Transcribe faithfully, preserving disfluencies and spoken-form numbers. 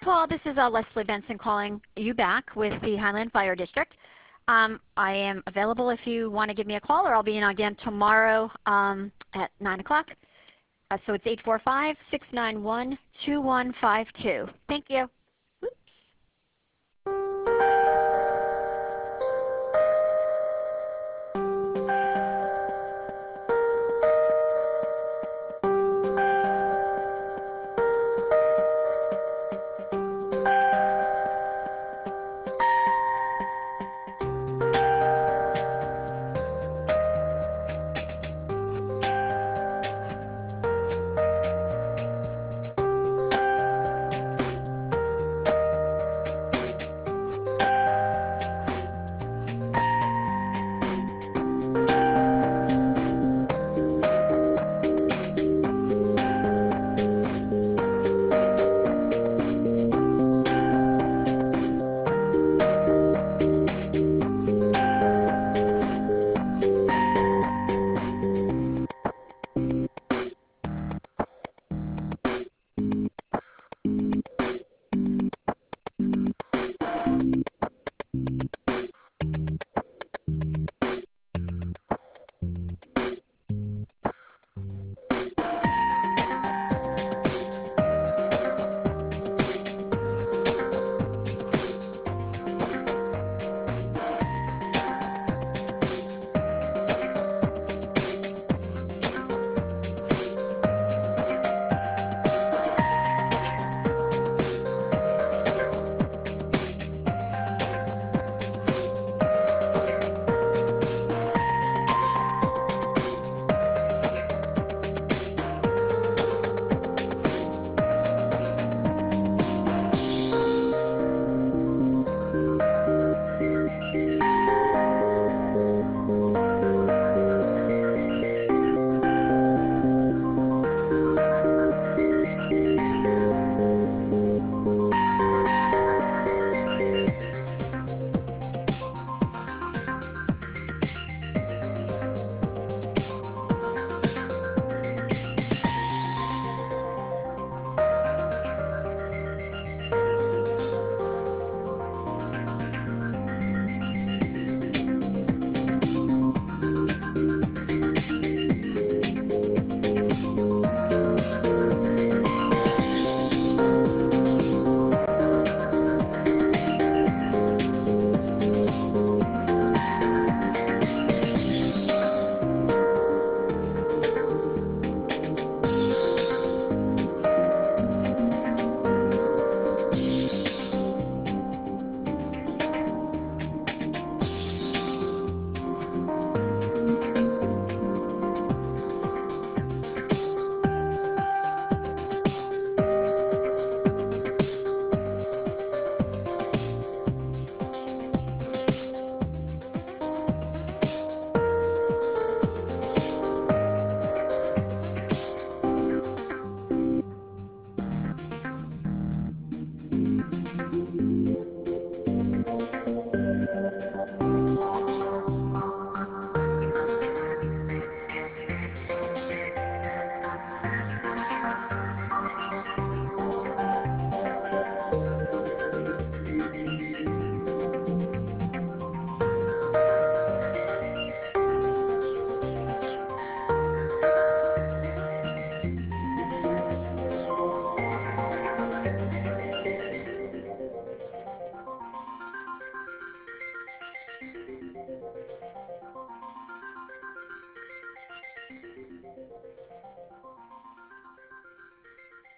Paul. This is uh, Leslie Benson calling you back with the Highland Fire District. Um, I am available if you want to give me a call, or I'll be in again tomorrow um, at nine o'clock. Uh, so it's eight four five, six nine one, two one five two. Thank you.